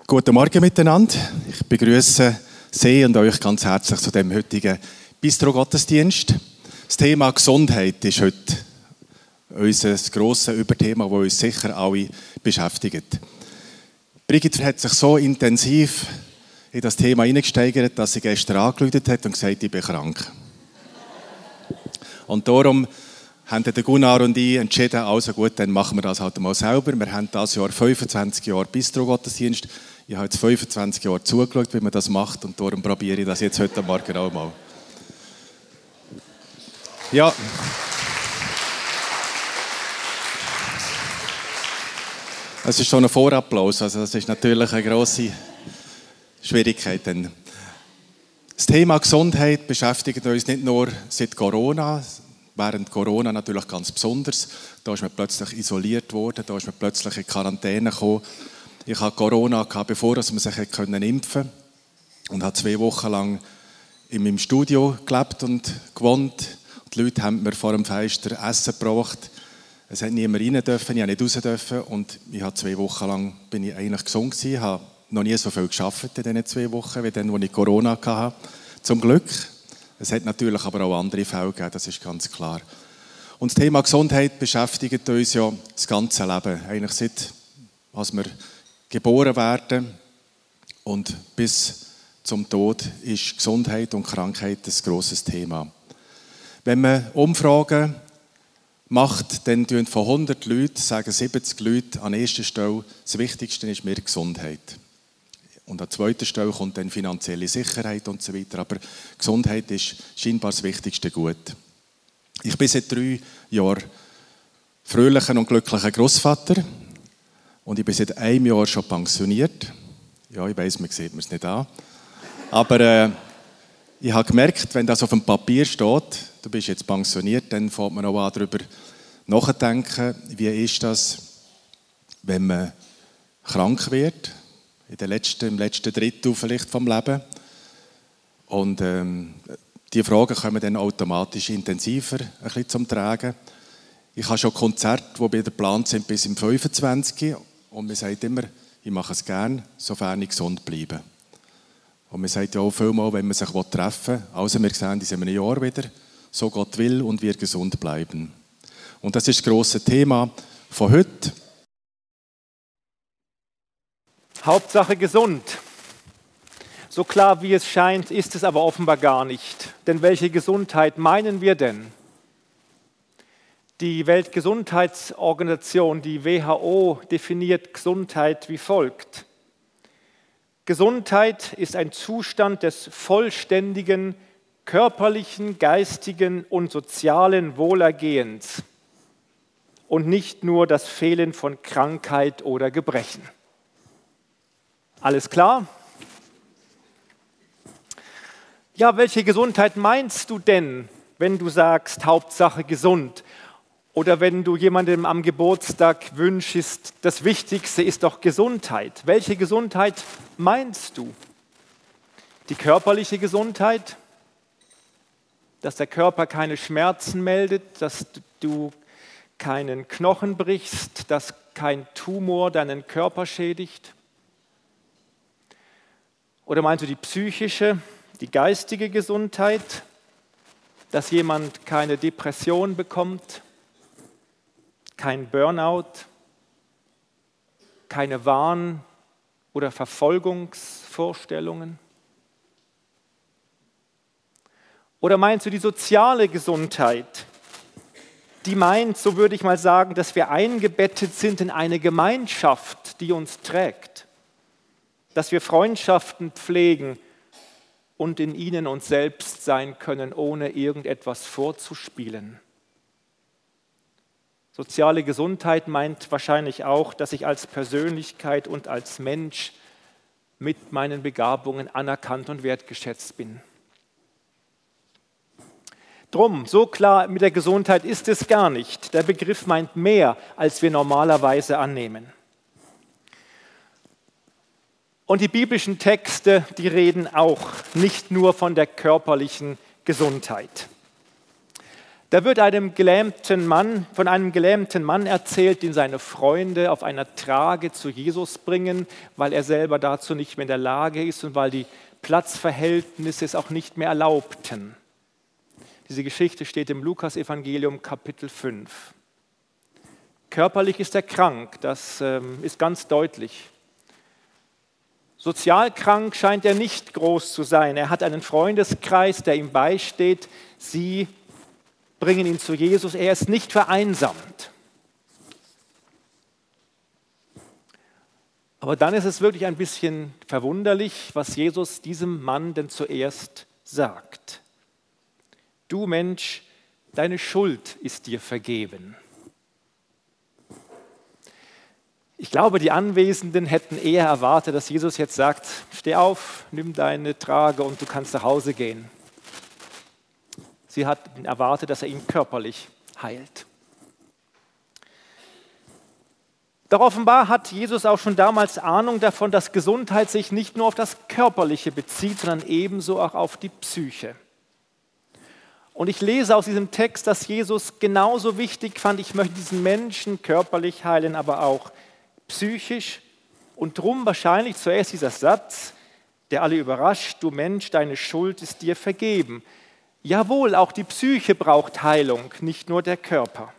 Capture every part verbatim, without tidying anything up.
Guten Morgen miteinander. Ich begrüße Sie und euch ganz herzlich zu dem heutigen Bistro-Gottesdienst. Das Thema Gesundheit ist heute unser grosses Überthema, das uns sicher alle beschäftigt. Brigitte hat sich so intensiv in das Thema hineingesteigert, dass sie gestern angerufen hat und gesagt hat, ich bin krank. Und darum haben der Gunnar und ich entschieden, also gut, dann machen wir das halt mal selber. Wir haben dieses Jahr fünfundzwanzig Jahre Bistro-Gottesdienst. Ich habe jetzt fünfundzwanzig Jahre zugeschaut, wie man das macht, und darum probiere ich das jetzt heute Morgen auch mal. Ja. Es ist schon ein Vorapplaus, also das ist natürlich eine grosse Schwierigkeit. Das Thema Gesundheit beschäftigt uns nicht nur seit Corona, während Corona natürlich ganz besonders. Da ist man plötzlich isoliert worden, da ist man plötzlich in Quarantäne gekommen. Ich hatte Corona, bevor man sich impfen konnte, und habe zwei Wochen lang in meinem Studio gelebt und gewohnt. Die Leute haben mir vor dem Fenster Essen gebracht. Es hat niemand rein dürfen, ich durfte nicht raus dürfen. Und ich habe zwei Wochen lang bin ich eigentlich gesund gewesen. Ich habe noch nie so viel gearbeitet in diesen zwei Wochen, wie dann, als ich Corona hatte. Zum Glück. Es hat natürlich aber auch andere Fälle gegeben, das ist ganz klar. Und das Thema Gesundheit beschäftigt uns ja das ganze Leben. Eigentlich seit, als wir geboren werden und bis zum Tod ist Gesundheit und Krankheit ein grosses Thema. Wenn man Umfragen macht, dann sagen von hundert Leuten sagen siebzig Leute an erster Stelle, das Wichtigste ist mir Gesundheit. Und an zweiter Stelle kommt dann finanzielle Sicherheit und so weiter. Aber Gesundheit ist scheinbar das wichtigste Gut. Ich bin seit drei Jahren fröhlicher und glücklicher Großvater. Und ich bin seit einem Jahr schon pensioniert. Ja, ich weiss, man sieht mir es nicht an. Aber äh, ich habe gemerkt, wenn das auf dem Papier steht, du bist jetzt pensioniert, dann fängt man auch an, darüber nachzudenken, wie ist das, wenn man krank wird, in der letzten, im letzten Drittel vielleicht vom Leben. Und ähm, die Fragen kommen dann automatisch intensiver ein bisschen zum Tragen. Ich habe schon Konzerte, die bei der geplant sind bis im fünfundzwanzig. Und man sagt immer, ich mache es gerne, sofern ich gesund bleibe. Und man sagt ja auch vielmal, wenn man sich treffen will, also wir sehen uns in einem Jahr wieder, so Gott will und wir gesund bleiben. Und das ist das grosse Thema von heute. Hauptsache gesund. So klar wie es scheint, ist es aber offenbar gar nicht. Denn welche Gesundheit meinen wir denn? Die Weltgesundheitsorganisation, die W H O, definiert Gesundheit wie folgt. Gesundheit ist ein Zustand des vollständigen körperlichen, geistigen und sozialen Wohlergehens und nicht nur das Fehlen von Krankheit oder Gebrechen. Alles klar? Ja, welche Gesundheit meinst du denn, wenn du sagst, Hauptsache gesund? Oder wenn du jemandem am Geburtstag wünschst, das Wichtigste ist doch Gesundheit. Welche Gesundheit meinst du? Die körperliche Gesundheit? Dass der Körper keine Schmerzen meldet, dass du keinen Knochen brichst, dass kein Tumor deinen Körper schädigt? Oder meinst du die psychische, die geistige Gesundheit? Dass jemand keine Depression bekommt? Kein Burnout, keine Wahn- oder Verfolgungsvorstellungen? Oder meinst du die soziale Gesundheit? Die meint, so würde ich mal sagen, dass wir eingebettet sind in eine Gemeinschaft, die uns trägt. Dass wir Freundschaften pflegen und in ihnen uns selbst sein können, ohne irgendetwas vorzuspielen. Soziale Gesundheit meint wahrscheinlich auch, dass ich als Persönlichkeit und als Mensch mit meinen Begabungen anerkannt und wertgeschätzt bin. Drum, so klar mit der Gesundheit ist es gar nicht. Der Begriff meint mehr, als wir normalerweise annehmen. Und die biblischen Texte, die reden auch nicht nur von der körperlichen Gesundheit. Da wird einem gelähmten Mann, von einem gelähmten Mann erzählt, den seine Freunde auf einer Trage zu Jesus bringen, weil er selber dazu nicht mehr in der Lage ist und weil die Platzverhältnisse es auch nicht mehr erlaubten. Diese Geschichte steht im Lukas-Evangelium Kapitel fünf. Körperlich ist er krank, das ähm, ist ganz deutlich. Sozial krank scheint er nicht groß zu sein. Er hat einen Freundeskreis, der ihm beisteht. Sie bringen ihn zu Jesus. Er ist nicht vereinsamt. Aber dann ist es wirklich ein bisschen verwunderlich, was Jesus diesem Mann denn zuerst sagt. Du Mensch, deine Schuld ist dir vergeben. Ich glaube, die Anwesenden hätten eher erwartet, dass Jesus jetzt sagt, steh auf, nimm deine Trage und du kannst nach Hause gehen. Sie hatten erwartet, dass er ihn körperlich heilt. Doch offenbar hat Jesus auch schon damals Ahnung davon, dass Gesundheit sich nicht nur auf das Körperliche bezieht, sondern ebenso auch auf die Psyche. Und ich lese aus diesem Text, dass Jesus genauso wichtig fand, ich möchte diesen Menschen körperlich heilen, aber auch psychisch. Und drum wahrscheinlich zuerst dieser Satz, der alle überrascht, du Mensch, deine Schuld ist dir vergeben. Jawohl, auch die Psyche braucht Heilung, nicht nur der Körper.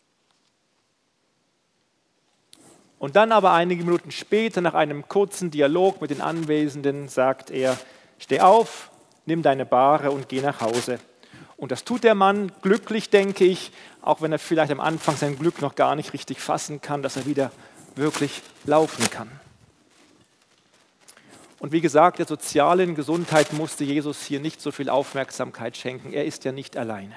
Und dann aber einige Minuten später, nach einem kurzen Dialog mit den Anwesenden, sagt er, steh auf, nimm deine Bahre und geh nach Hause. Und das tut der Mann glücklich, denke ich, auch wenn er vielleicht am Anfang sein Glück noch gar nicht richtig fassen kann, dass er wieder wirklich laufen kann. Und wie gesagt, der sozialen Gesundheit musste Jesus hier nicht so viel Aufmerksamkeit schenken. Er ist ja nicht alleine.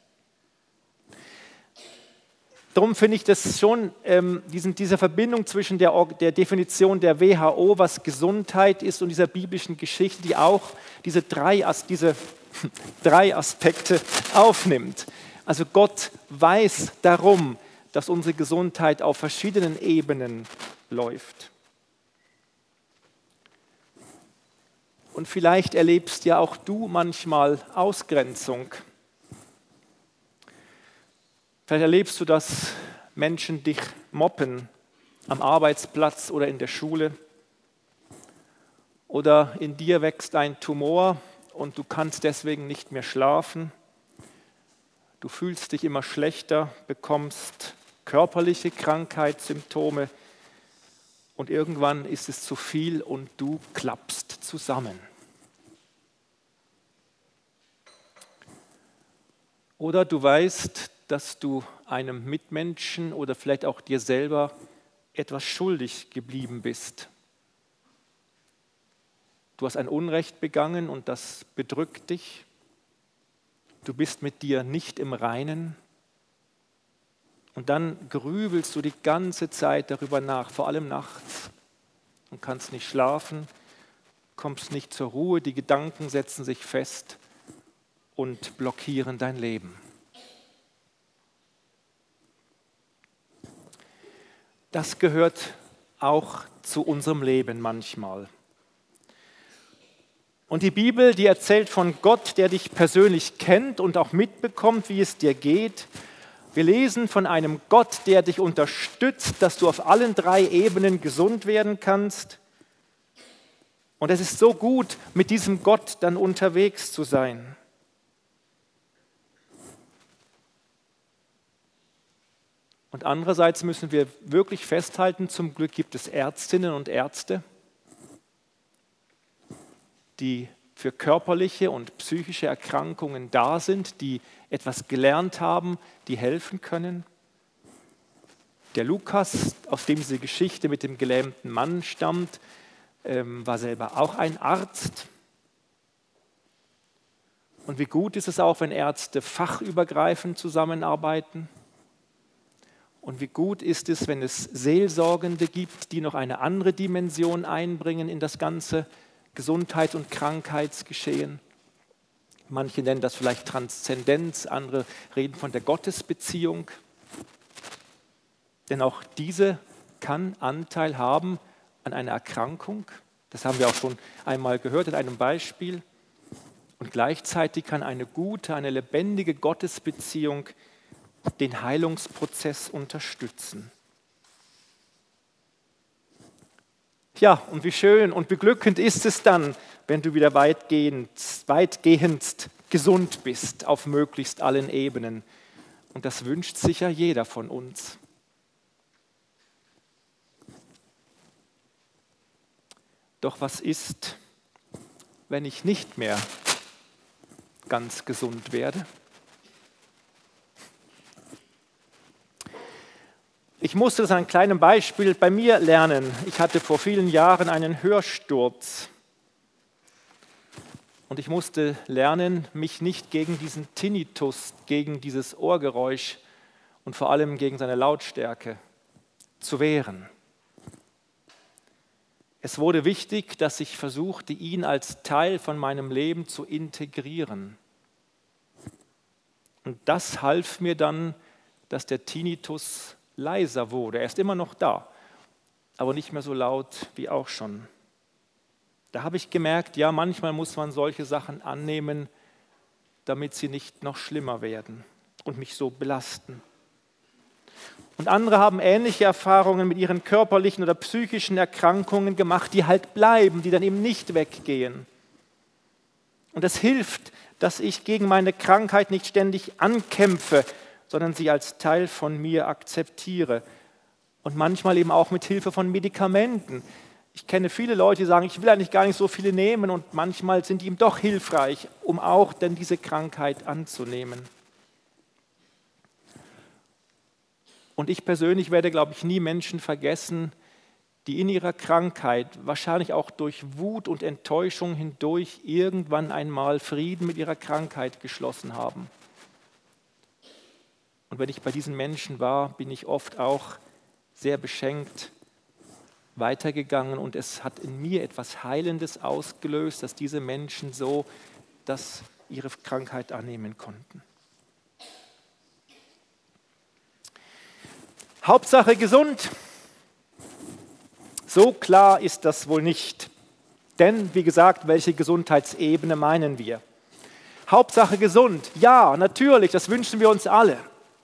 Darum finde ich das schon, ähm, diesen, diese Verbindung zwischen der, der Definition der W H O, was Gesundheit ist, und dieser biblischen Geschichte, die auch diese drei, diese drei Aspekte aufnimmt. Also Gott weiß darum, dass unsere Gesundheit auf verschiedenen Ebenen läuft. Und vielleicht erlebst ja auch du manchmal Ausgrenzung. Vielleicht erlebst du, dass Menschen dich mobben am Arbeitsplatz oder in der Schule. Oder in dir wächst ein Tumor und du kannst deswegen nicht mehr schlafen. Du fühlst dich immer schlechter, bekommst körperliche Krankheitssymptome und irgendwann ist es zu viel und du klappst zusammen. Oder du weißt, dass du einem Mitmenschen oder vielleicht auch dir selber etwas schuldig geblieben bist. Du hast ein Unrecht begangen und das bedrückt dich. Du bist mit dir nicht im Reinen. Und dann grübelst du die ganze Zeit darüber nach, vor allem nachts. Und kannst nicht schlafen, kommst nicht zur Ruhe, die Gedanken setzen sich fest und blockieren dein Leben. Das gehört auch zu unserem Leben manchmal. Und die Bibel, die erzählt von Gott, der dich persönlich kennt und auch mitbekommt, wie es dir geht. Wir lesen von einem Gott, der dich unterstützt, dass du auf allen drei Ebenen gesund werden kannst. Und es ist so gut, mit diesem Gott dann unterwegs zu sein. Und andererseits müssen wir wirklich festhalten, zum Glück gibt es Ärztinnen und Ärzte, die für körperliche und psychische Erkrankungen da sind, die etwas gelernt haben, die helfen können. Der Lukas, aus dem diese Geschichte mit dem gelähmten Mann stammt, war selber auch ein Arzt. Und wie gut ist es auch, wenn Ärzte fachübergreifend zusammenarbeiten? Und wie gut ist es, wenn es Seelsorgende gibt, die noch eine andere Dimension einbringen in das ganze Gesundheit- und Krankheitsgeschehen. Manche nennen das vielleicht Transzendenz, andere reden von der Gottesbeziehung. Denn auch diese kann Anteil haben an einer Erkrankung. Das haben wir auch schon einmal gehört in einem Beispiel. Und gleichzeitig kann eine gute, eine lebendige Gottesbeziehung den Heilungsprozess unterstützen. Ja, und wie schön und beglückend ist es dann, wenn du wieder weitgehend, weitgehend gesund bist auf möglichst allen Ebenen. Und das wünscht sicher jeder von uns. Doch was ist, wenn ich nicht mehr ganz gesund werde? Ich musste das an einem kleinen Beispiel bei mir lernen. Ich hatte vor vielen Jahren einen Hörsturz. Und ich musste lernen, mich nicht gegen diesen Tinnitus, gegen dieses Ohrgeräusch und vor allem gegen seine Lautstärke zu wehren. Es wurde wichtig, dass ich versuchte, ihn als Teil von meinem Leben zu integrieren. Und das half mir dann, dass der Tinnitus leiser wurde. Er ist immer noch da, aber nicht mehr so laut wie auch schon. Da habe ich gemerkt, ja, manchmal muss man solche Sachen annehmen, damit sie nicht noch schlimmer werden und mich so belasten. Und andere haben ähnliche Erfahrungen mit ihren körperlichen oder psychischen Erkrankungen gemacht, die halt bleiben, die dann eben nicht weggehen. Und es hilft, dass ich gegen meine Krankheit nicht ständig ankämpfe, sondern sie als Teil von mir akzeptiere. Und manchmal eben auch mit Hilfe von Medikamenten. Ich kenne viele Leute, die sagen, ich will eigentlich gar nicht so viele nehmen, und manchmal sind die ihm doch hilfreich, um auch dann diese Krankheit anzunehmen. Und ich persönlich werde, glaube ich, nie Menschen vergessen, die in ihrer Krankheit, wahrscheinlich auch durch Wut und Enttäuschung hindurch, irgendwann einmal Frieden mit ihrer Krankheit geschlossen haben. Und wenn ich bei diesen Menschen war, bin ich oft auch sehr beschenkt weitergegangen, und es hat in mir etwas Heilendes ausgelöst, dass diese Menschen so das, ihre Krankheit annehmen konnten. Hauptsache gesund. So klar ist das wohl nicht. Denn, wie gesagt, welche Gesundheitsebene meinen wir? Hauptsache gesund. Ja, natürlich, das wünschen wir uns alle.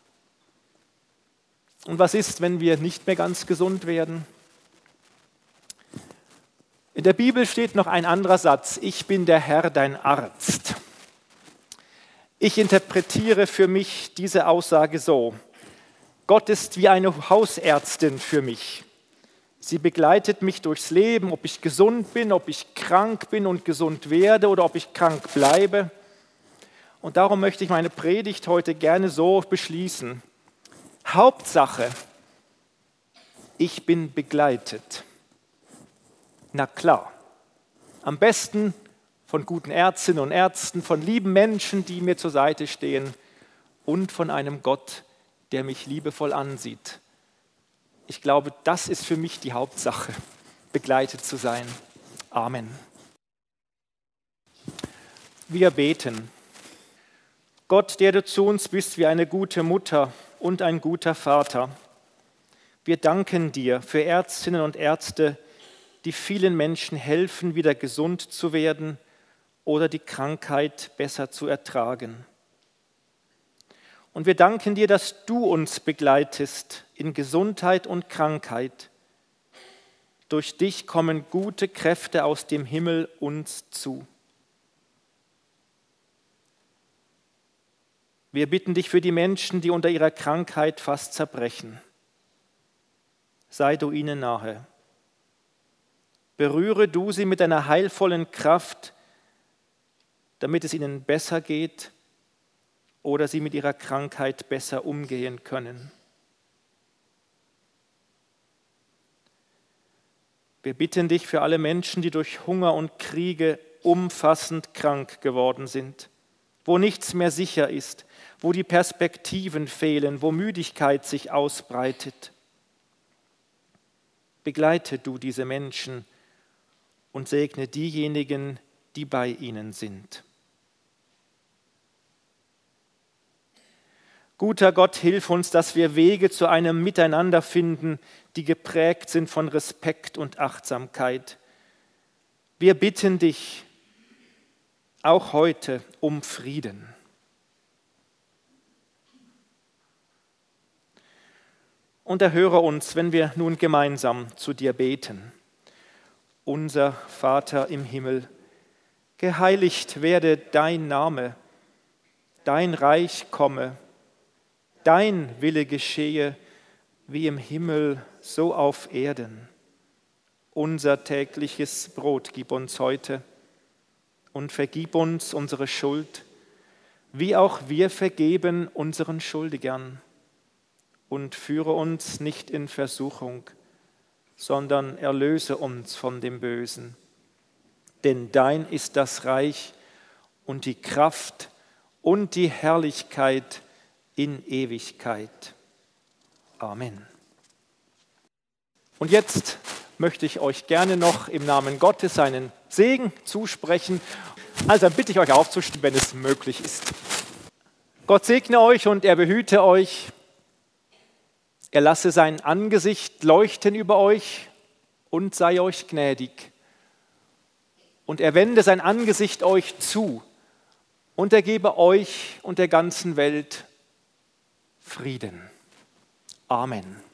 Und was ist, wenn wir nicht mehr ganz gesund werden? In der Bibel steht noch ein anderer Satz: Ich bin der Herr, dein Arzt. Ich interpretiere für mich diese Aussage so: Gott ist wie eine Hausärztin für mich. Sie begleitet mich durchs Leben, ob ich gesund bin, ob ich krank bin und gesund werde oder ob ich krank bleibe. Und darum möchte ich meine Predigt heute gerne so beschließen: Hauptsache, ich bin begleitet. Na klar, am besten von guten Ärztinnen und Ärzten, von lieben Menschen, die mir zur Seite stehen, und von einem Gott, der mich liebevoll ansieht. Ich glaube, das ist für mich die Hauptsache, begleitet zu sein. Amen. Wir beten. Gott, der du zu uns bist wie eine gute Mutter und ein guter Vater, wir danken dir für Ärztinnen und Ärzte, die vielen Menschen helfen, wieder gesund zu werden oder die Krankheit besser zu ertragen. Und wir danken dir, dass du uns begleitest in Gesundheit und Krankheit. Durch dich kommen gute Kräfte aus dem Himmel uns zu. Wir bitten dich für die Menschen, die unter ihrer Krankheit fast zerbrechen. Sei du ihnen nahe. Berühre du sie mit deiner heilvollen Kraft, damit es ihnen besser geht oder sie mit ihrer Krankheit besser umgehen können. Wir bitten dich für alle Menschen, die durch Hunger und Kriege umfassend krank geworden sind, wo nichts mehr sicher ist, wo die Perspektiven fehlen, wo Müdigkeit sich ausbreitet. Begleite du diese Menschen und segne diejenigen, die bei ihnen sind. Guter Gott, hilf uns, dass wir Wege zu einem Miteinander finden, die geprägt sind von Respekt und Achtsamkeit. Wir bitten dich, auch heute um Frieden. Und erhöre uns, wenn wir nun gemeinsam zu dir beten. Unser Vater im Himmel, geheiligt werde dein Name, dein Reich komme, dein Wille geschehe, wie im Himmel, so auf Erden. Unser tägliches Brot gib uns heute und vergib uns unsere Schuld, wie auch wir vergeben unseren Schuldigern. Und führe uns nicht in Versuchung, sondern erlöse uns von dem Bösen. Denn dein ist das Reich und die Kraft und die Herrlichkeit in Ewigkeit. Amen. Und jetzt möchte ich euch gerne noch im Namen Gottes seinen Segen zusprechen. Also dann bitte ich euch aufzustehen, wenn es möglich ist. Gott segne euch und er behüte euch. Er lasse sein Angesicht leuchten über euch und sei euch gnädig. Und er wende sein Angesicht euch zu und er gebe euch und der ganzen Welt Frieden. Amen.